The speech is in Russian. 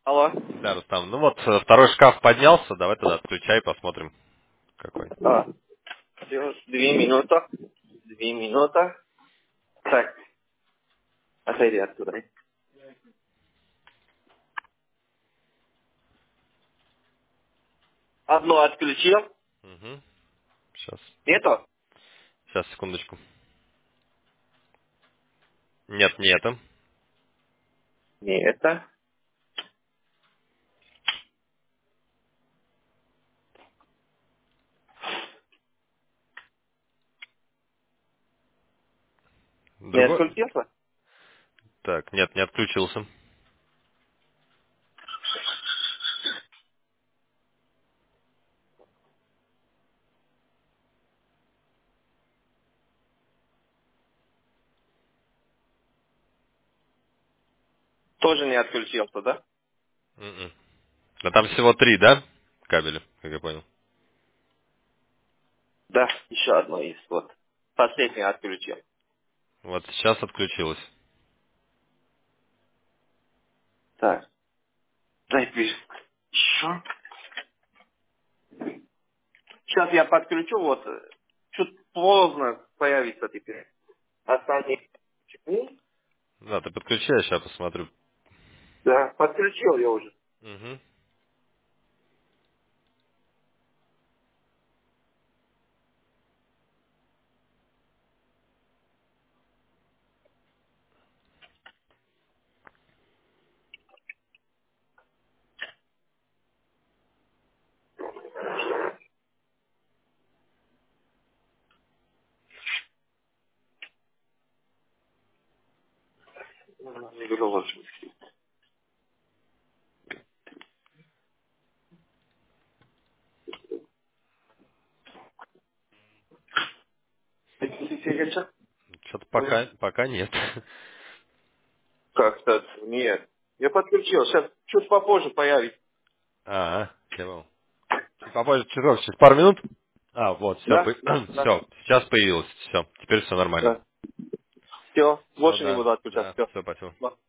Алло. Да, Рустам. Ну вот, второй шкаф поднялся, давай тогда отключай, посмотрим, какой. А, всё, 2 минуты. 2 минуты. Так, отойди оттуда. Одно отключил. Угу. Сейчас. Нету? Сейчас, секундочку. Нет, не это. Не это. Не Другой? отключился? Так, нет, не отключился. Тоже не отключился, да? Мгм. А там всего 3, да? Кабеля, как я понял. Да, еще одно есть. Вот. Последний отключил. Вот сейчас отключилось. Так, дай пишет. Еще. Сейчас я подключу, вот. Чуть поздно появится теперь. Остальные. Да, ты подключай, сейчас посмотрю. Да, подключил я уже. Угу. Не выложу. Сигарет? Что-то пока нет. Как-то нет. Я подключил. Сейчас чуть попозже появится. Я понял. Чуть попозже, через пару минут? Вот, все, Да? Да, да. все, сейчас появилось, все, теперь все нормально. Да. Все. Все, Больше не да, буду отключать. да, Все. все, спасибо.